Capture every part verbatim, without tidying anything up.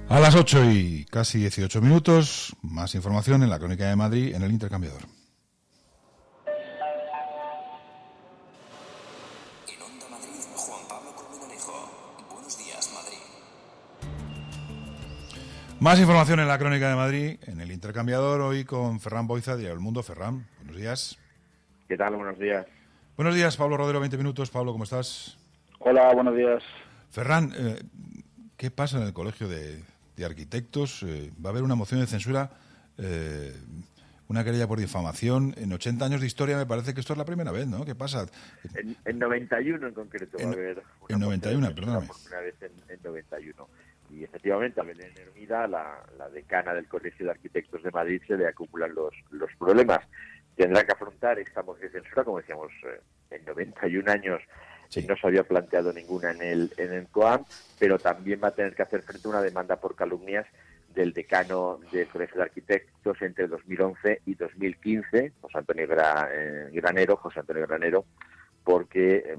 A las ocho y casi dieciocho minutos, más información en la Crónica de Madrid en el Intercambiador. En Onda Madrid, Juan Pablo Colmenarejo. Buenos días, Madrid. Más información en la Crónica de Madrid en el Intercambiador, hoy con Ferran Boiza de El Mundo. Ferran, buenos días. ¿Qué tal? Buenos días. Buenos días, Pablo Rodero, veinte minutos. Pablo, ¿cómo estás? Hola, buenos días. Ferran, eh, ¿qué pasa en el Colegio de, de Arquitectos? Eh, va a haber una moción de censura, eh, una querella por difamación. En ochenta años de historia me parece que esto es la primera vez, ¿no? ¿Qué pasa? En, en noventa y uno en concreto en, va a haber una en noventa y uno, perdóname. Por primera vez en, en noventa y uno. Y efectivamente, a Belén Hermida, la, la decana del Colegio de Arquitectos de Madrid, se le acumulan los, los problemas. Tendrá que afrontar esta moción de censura, como decíamos, eh, en noventa y un años sí. No se había planteado ninguna en el, en el COAM, pero también va a tener que hacer frente a una demanda por calumnias del decano del Colegio de Arquitectos entre dos mil once y dos mil quince, José Antonio Gra, eh, Granero, José Antonio Granero, porque eh,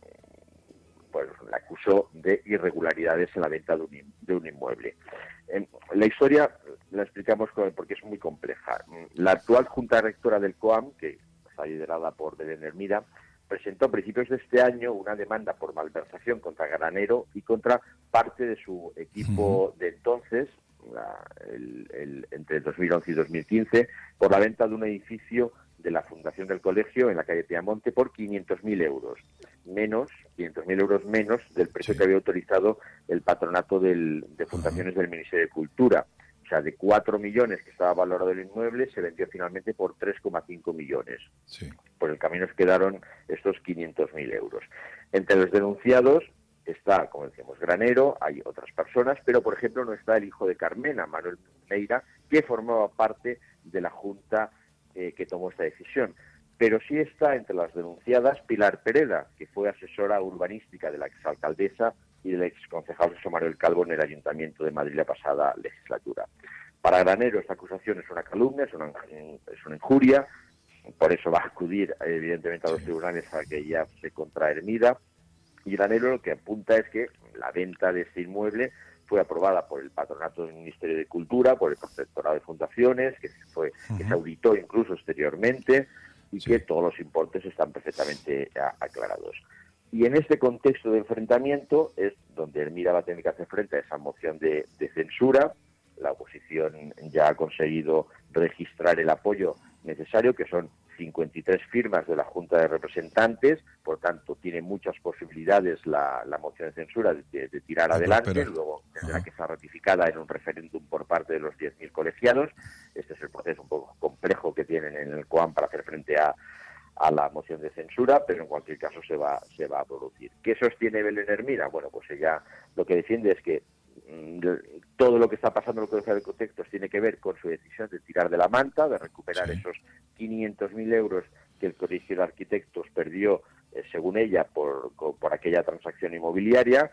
pues, le acusó de irregularidades en la venta de un, de un inmueble. Eh, la historia la explicamos porque es muy compleja. La actual Junta Rectora del COAM, que está liderada por Belén Hermida, presentó a principios de este año una demanda por malversación contra Granero y contra parte de su equipo uh-huh. de entonces, la, el, el, entre dos mil once y dos mil quince, por la venta de un edificio de la Fundación del Colegio en la calle Piamonte por quinientos mil euros, menos, quinientos mil euros menos del precio sí. que había autorizado el patronato del, de fundaciones uh-huh. del Ministerio de Cultura. O sea, de cuatro millones que estaba valorado el inmueble, se vendió finalmente por tres coma cinco millones. Sí. Por el camino se quedaron estos quinientos mil euros. Entre los denunciados está, como decíamos, Granero, hay otras personas, pero, por ejemplo, no está el hijo de Carmena, Manuel Meira, que formaba parte de la Junta eh, que tomó esta decisión. Pero sí está entre las denunciadas Pilar Pereda, que fue asesora urbanística de la exalcaldesa y del exconcejal José Manuel Calvo en el Ayuntamiento de Madrid la pasada legislatura. Para Granero esta acusación es una calumnia, es una, es una injuria, por eso va a acudir evidentemente a los tribunales a que ya se contra Hermida, y Granero lo que apunta es que la venta de este inmueble fue aprobada por el patronato del Ministerio de Cultura, por el Protectorado de Fundaciones, que, fue, uh-huh. que se auditó incluso exteriormente, y sí. que todos los importes están perfectamente a, aclarados. Y en este contexto de enfrentamiento es donde Hermida va a tener que hacer frente a esa moción de, de censura. La oposición ya ha conseguido registrar el apoyo necesario, que son cincuenta y tres firmas de la Junta de Representantes, por tanto tiene muchas posibilidades la, la moción de censura de, de tirar no, adelante, espera. luego tendrá uh-huh. que ser ratificada en un referéndum por parte de los diez mil colegiados. Este es el proceso un poco complejo que tienen en el COAM para hacer frente a a la moción de censura, pero en cualquier caso se va se va a producir. ¿Qué sostiene Belén Hermida? Bueno, pues ella lo que defiende es que mmm, todo lo que está pasando en el Colegio de Arquitectos tiene que ver con su decisión de tirar de la manta, de recuperar sí. esos quinientos mil euros que el Colegio de Arquitectos perdió, eh, según ella, por, por aquella transacción inmobiliaria,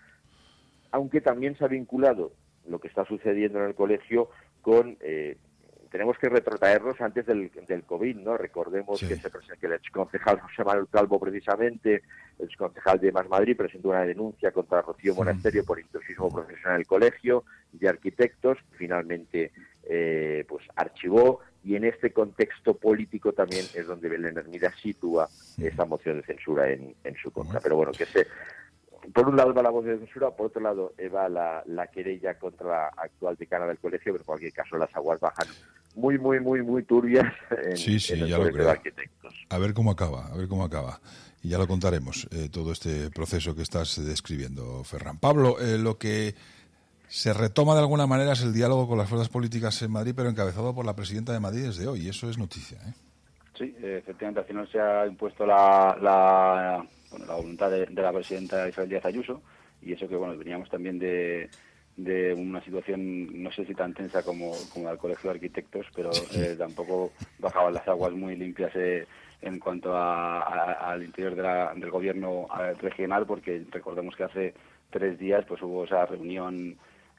aunque también se ha vinculado lo que está sucediendo en el colegio con... Eh, tenemos que retrotraernos antes del, del COVID, ¿no? Recordemos sí. que, se presenta, que el exconcejal José Manuel Calvo, precisamente, el exconcejal de Más Madrid, presentó una denuncia contra Rocío Monasterio sí. por intrusismo profesional en el Colegio de Arquitectos, finalmente eh, pues archivó, y en este contexto político también es donde Belén Hermida sitúa sí. esta moción de censura en, en su contra. Pero bueno, que se... Por un lado va la voz de censura, por otro lado va la, la querella contra la actual decana del colegio, pero en cualquier caso las aguas bajan muy, muy, muy, muy turbias en, sí, sí, en el ya Colegio lo de Arquitectos. A ver cómo acaba, a ver cómo acaba. Y ya lo contaremos, eh, todo este proceso que estás describiendo, Ferran. Pablo, eh, lo que se retoma de alguna manera es el diálogo con las fuerzas políticas en Madrid, pero encabezado por la presidenta de Madrid desde hoy, y eso es noticia, ¿eh? Sí, efectivamente, al final se ha impuesto la... la... Bueno, la voluntad de, de la presidenta Isabel Díaz Ayuso, y eso que, bueno, veníamos también de, de una situación, no sé si tan tensa como, como la del Colegio de Arquitectos, pero eh, tampoco bajaban las aguas muy limpias eh, en cuanto a, a, al interior de la, del gobierno regional, porque recordemos que hace tres días pues hubo esa reunión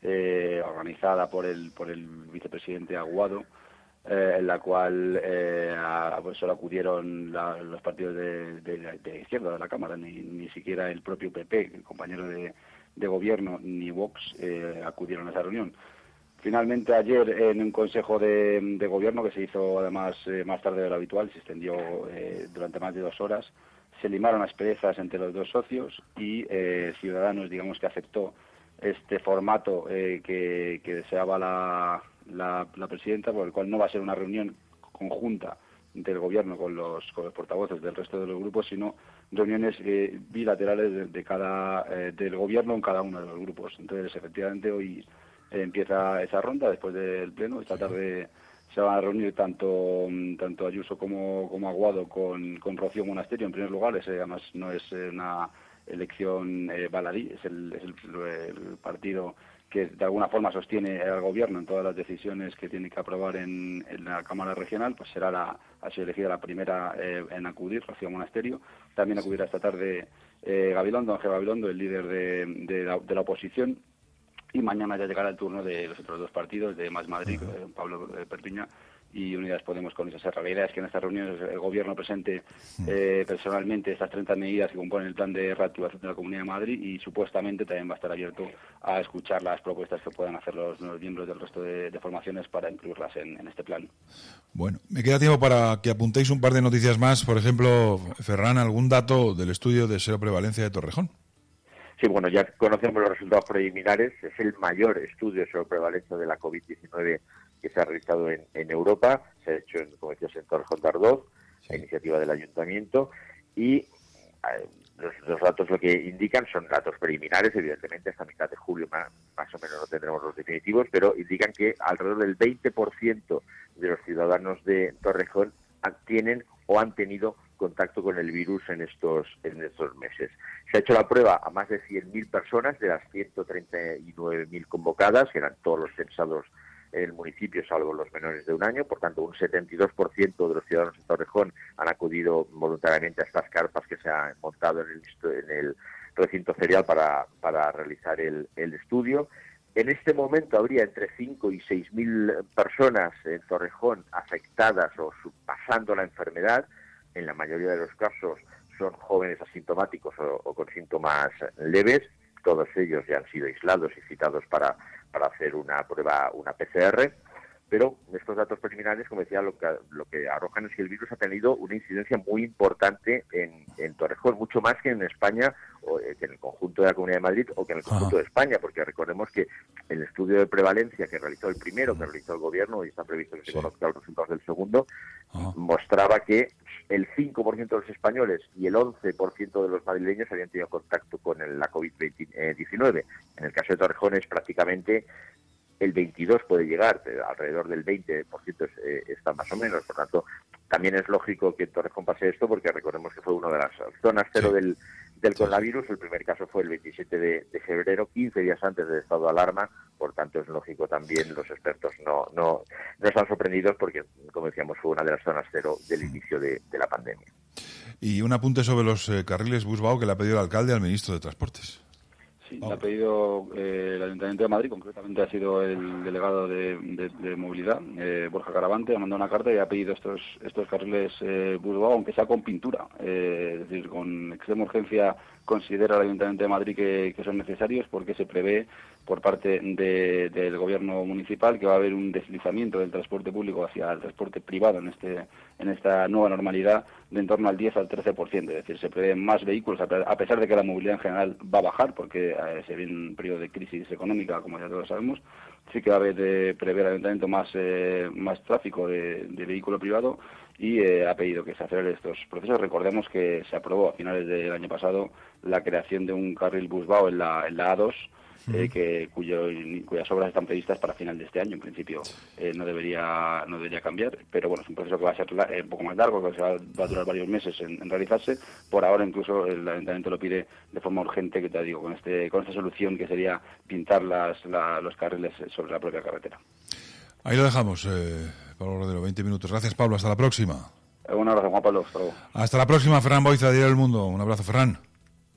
eh, organizada por el, por el vicepresidente Aguado, Eh, en la cual eh, a, pues solo acudieron la, los partidos de, de, de izquierda de la Cámara, ni, ni siquiera el propio P P, el compañero de, de gobierno, ni Vox eh, acudieron a esa reunión. Finalmente, ayer, en un consejo de, de gobierno que se hizo además eh, más tarde de lo habitual, se extendió eh, durante más de dos horas, se limaron asperezas entre los dos socios y eh, Ciudadanos, digamos que aceptó este formato eh, que, que deseaba la, la, la presidenta, por el cual no va a ser una reunión conjunta del gobierno con los, con los portavoces del resto de los grupos, sino reuniones eh, bilaterales de, de cada eh, del gobierno en cada uno de los grupos. Entonces, efectivamente, hoy eh, empieza esa ronda después del pleno. Esta tarde se van a reunir tanto tanto Ayuso como, como Aguado con, con Rocío Monasterio. En primer lugar, ese además no es una elección eh, baladí, es, el, es el, el partido que de alguna forma sostiene al gobierno en todas las decisiones que tiene que aprobar en, en la Cámara Regional. Pues será la, ha sido elegida la primera eh, en acudir, Rocío Monasterio. También acudirá esta tarde eh, Gabilondo, Ángel Gabilondo, el líder de, de, la, de la oposición. Y mañana ya llegará el turno de los otros dos partidos, de Más Madrid, uh-huh. eh, Pablo eh, Perpiña, y Unidas Podemos con Luis Serra. La idea es que en estas reuniones el gobierno presente eh, personalmente estas treinta medidas que componen el plan de reactivación de la Comunidad de Madrid, y supuestamente también va a estar abierto a escuchar las propuestas que puedan hacer los nuevos miembros del resto de, de formaciones para incluirlas en, en este plan. Bueno, me queda tiempo para que apuntéis un par de noticias más. Por ejemplo, Ferran, ¿algún dato del estudio de seroprevalencia de Torrejón? Sí, bueno, ya conocemos los resultados preliminares. Es el mayor estudio sobre prevalencia de la covid diecinueve que se ha realizado en, en Europa. Se ha hecho, en, como decías, en Torrejón de Ardoz, a iniciativa del Ayuntamiento. Y eh, los, los datos lo que indican son datos preliminares. Evidentemente, hasta mitad de julio más, más o menos no tendremos los definitivos, pero indican que alrededor del veinte por ciento de los ciudadanos de Torrejón tienen o han tenido contacto con el virus en estos en estos meses. Se ha hecho la prueba a más de cien mil personas de las ciento treinta y nueve mil convocadas, que eran todos los censados en el municipio, salvo los menores de un año. Por tanto, un setenta y dos por ciento de los ciudadanos de Torrejón han acudido voluntariamente a estas carpas que se han montado en el, en el recinto ferial para, para realizar el, el estudio. En este momento habría entre cinco y seis mil personas en Torrejón afectadas o pasando la enfermedad. En la mayoría de los casos son jóvenes asintomáticos o, o con síntomas leves. Todos ellos ya han sido aislados y citados para, para hacer una prueba, una P C R. Pero estos datos preliminares, como decía, lo que, lo que arrojan es que el virus ha tenido una incidencia muy importante en, en Torrejón, mucho más que en España, o que en el conjunto de la Comunidad de Madrid o que en el conjunto Ajá. de España, porque recordemos que el estudio de prevalencia que realizó el primero, que realizó el gobierno, y está previsto que se sí. conozcan los resultados del segundo, Ajá. mostraba que el cinco por ciento de los españoles y el once por ciento de los madrileños habían tenido contacto con el, la covid diecinueve. En el caso de Torrejón es prácticamente el veintidós puede llegar, alrededor del veinte por ciento es, eh, está más o menos. Por tanto, también es lógico que en Torrejón pase esto, porque recordemos que fue una de las zonas cero sí. del, del coronavirus. El primer caso fue el veintisiete de, de febrero, quince días antes del estado de alarma. Por tanto, es lógico también, los expertos no, no, no están sorprendidos, porque, como decíamos, fue una de las zonas cero del inicio de, de la pandemia. Y un apunte sobre los eh, carriles Busbao que le ha pedido el alcalde al ministro de Transportes. Sí, le ha pedido eh, el Ayuntamiento de Madrid, concretamente ha sido el delegado de, de, de movilidad, eh, Borja Caravante, ha mandado una carta y ha pedido estos estos carriles eh, Busbao, aunque sea con pintura, eh, es decir, con extrema urgencia considera el Ayuntamiento de Madrid que, que son necesarios, porque se prevé por parte de, del gobierno municipal que va a haber un deslizamiento del transporte público hacia el transporte privado en este en esta nueva normalidad de en torno al diez al trece por ciento, es decir, se prevén más vehículos, a pesar de que la movilidad en general va a bajar, porque eh, se viene un periodo de crisis económica, como ya todos sabemos. Sí que va a haber de prever el Ayuntamiento más eh, más tráfico de, de vehículo privado, y eh, ha pedido que se aceleren estos procesos. Recordemos que se aprobó a finales del año pasado la creación de un carril Busbao en la, en la A dos, Eh, que cuyo, cuyas obras están previstas para final de este año. En principio eh, no debería no debería cambiar, pero bueno, es un proceso que va a ser eh, un poco más largo, que va, va a durar varios meses en, en realizarse. Por ahora incluso el Ayuntamiento lo pide de forma urgente, que te digo, con este con esta solución que sería pintar las, la, los carriles sobre la propia carretera. Ahí lo dejamos, eh, Pablo Rodero, veinte minutos. Gracias, Pablo, hasta la próxima. Un abrazo, Juan Pablo, hasta luego. Hasta la próxima, Ferran Boiza, Diario del Mundo. Un abrazo, Ferran.